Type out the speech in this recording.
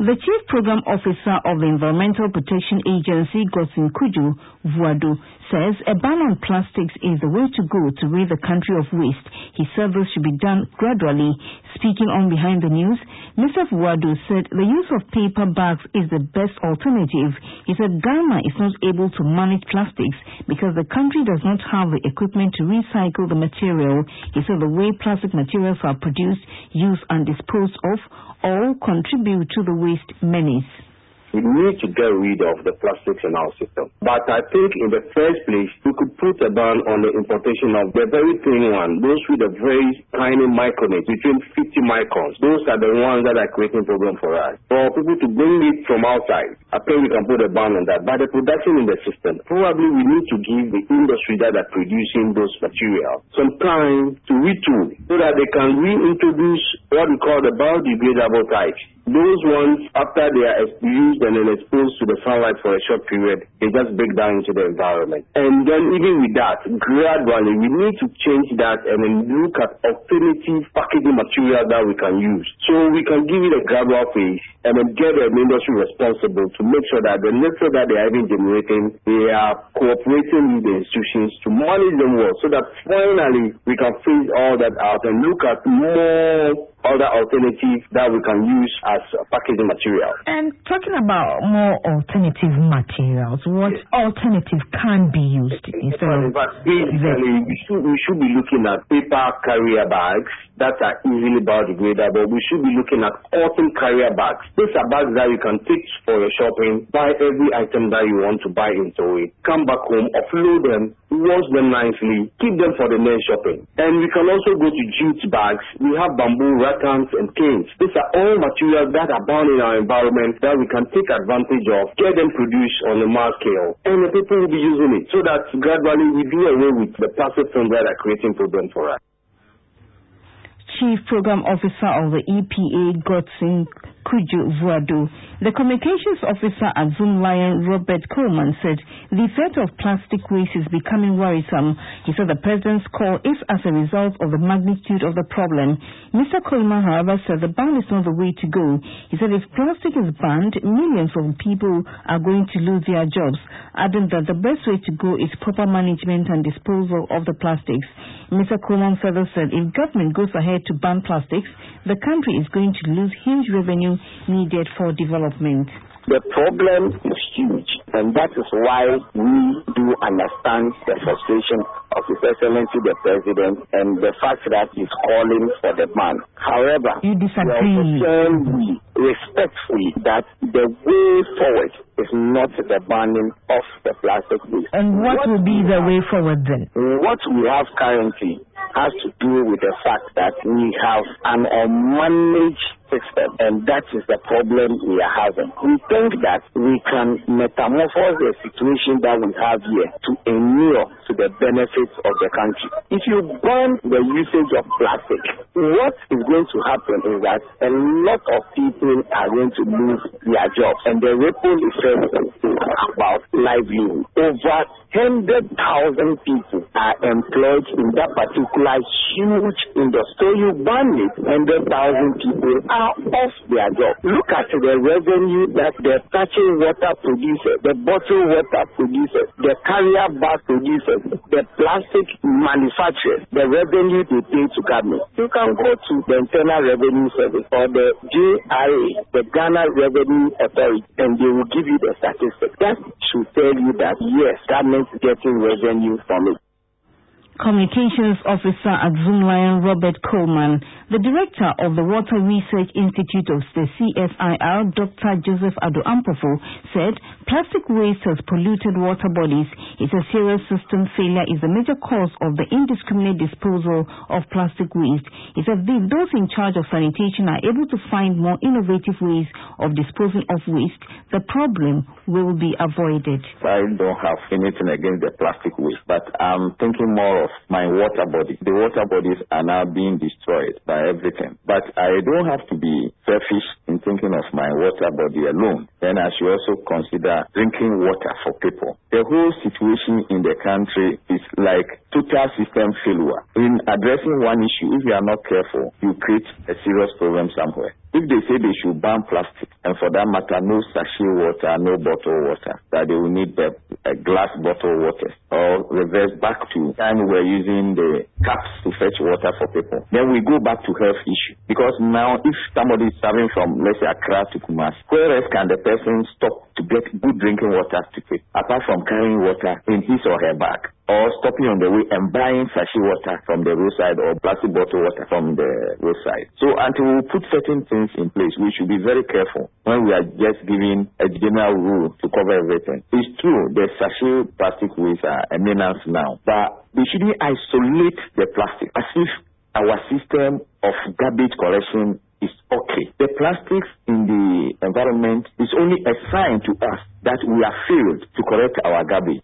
The Chief Program Officer of the Environmental Protection Agency, Godson Kudzu Vuadu, says a ban on plastics is the way to go to rid the country of waste. He said this should be done gradually. Speaking on Behind the News, Mr. Vuadu said the use of paper bags is the best alternative. He said Ghana is not able to manage plastics because the country does not have the equipment to recycle the material. He said the way plastic materials are produced, used and disposed of all contribute to the waste menace. We need to get rid of the plastics in our system. But I think in the first place, we could put a ban on the importation of the very thin one, those with a very tiny micronage, between 50 microns. Those are the ones that are creating problem for us. For people to bring it from outside, I think we can put a ban on that. But the production in the system, probably we need to give the industry that are producing those materials some time to retool so that they can reintroduce what we call the biodegradable types. Those ones, after they are used and then exposed to the sunlight for a short period, they just break down into the environment. And then even with that, gradually, we need to change that and then look at alternative packaging material that we can use. So we can give it a gradual phase and then get the industry responsible to make sure that the litter that they are even generating, they are cooperating with the institutions to manage them well so that finally we can phase all that out and look at more other alternatives that we can use as packaging material. And talking about more alternative materials, what alternative can be used instead of basically we should be looking at paper carrier bags that are easily biodegradable. We should be looking at cotton carrier bags. These are bags that you can take for your shopping, buy every item that you want to buy into it, come back home, offload them, wash them nicely, keep them for the next shopping. And we can also go to jute bags. We have bamboo, rattans, and canes. These are all materials that are bound in our environment that we can take advantage of, get them produced on a mass scale, and the people will be using it so that gradually we do away with the plastic films that are creating problems for us. Chief Program Officer of the EPA, Godson Kudzu Vuadu. The Communications Officer at Zoomlion, Robert Coleman, said the threat of plastic waste is becoming worrisome. He said the President's call is as a result of the magnitude of the problem. Mr. Coleman, however, said the ban is not the way to go. He said if plastic is banned, millions of people are going to lose their jobs, adding that the best way to go is proper management and disposal of the plastics. Mr. Coleman further said if government goes ahead to ban plastics, the country is going to lose huge revenue needed for development. The problem is huge, and that is why we do understand the frustration of His Excellency the President and the fact that he's calling for the ban. However, you disagree? We understand respectfully that the way forward is not the banning of the plastic waste. And what will be the way forward then? What we have currently has to do with the fact that we have an unmanaged system, and that is the problem we are having. We think that we can metamorphose the situation that we have here to inure to the benefits of the country. If you ban the usage of plastic, what is going to happen is that a lot of people are going to lose their jobs, and the ripple effect is about livelihood. Over 100,000 people are employed in that particular huge industry. So you ban it, 100,000 people are off their job. Look at the revenue that the sachet water producers, the bottled water producers, the carrier bag producers, the plastic manufacturers, the revenue they pay to government. You can go to the Internal Revenue Service or the JRA, the Ghana Revenue Authority, and they will give you the statistics. That should tell you that yes, government is getting revenue from it. Communications Officer at Zoomlion, Robert Coleman. The Director of the Water Research Institute of the CSIR, Dr. Joseph Ado Ampofo, said plastic waste has polluted water bodies. It's a serious system failure is the major cause of the indiscriminate disposal of plastic waste. He said those in charge of sanitation are able to find more innovative ways of disposing of waste, the problem will be avoided. I don't have anything against the plastic waste, but I'm thinking more of my water body. The water bodies are now being destroyed by everything. But I don't have to be selfish in thinking of my water body alone. Then I should also consider drinking water for people. The whole situation in the country is like total system failure. In addressing one issue, if you are not careful, you create a serious problem somewhere. If they say they should ban plastic, and for that matter, no sachet water, no bottled water, that they will need the glass bottled water, or reverse back to time we were using the cups to fetch water for people, then we go back to health issue. Because now, if somebody is traveling from, let's say, Accra to Kumasi, where else can the person stop to get good drinking water to take, apart from carrying water in his or her bag, or stopping on the way and buying sachet water from the roadside or plastic bottle water from the roadside? So until we put certain things in place, we should be very careful when we are just giving a general rule to cover everything. It's true, the sachet plastic waste are a menace now, but we shouldn't isolate the plastic as if our system of garbage collection is okay. The plastics in the environment is only a sign to us that we have failed to collect our garbage.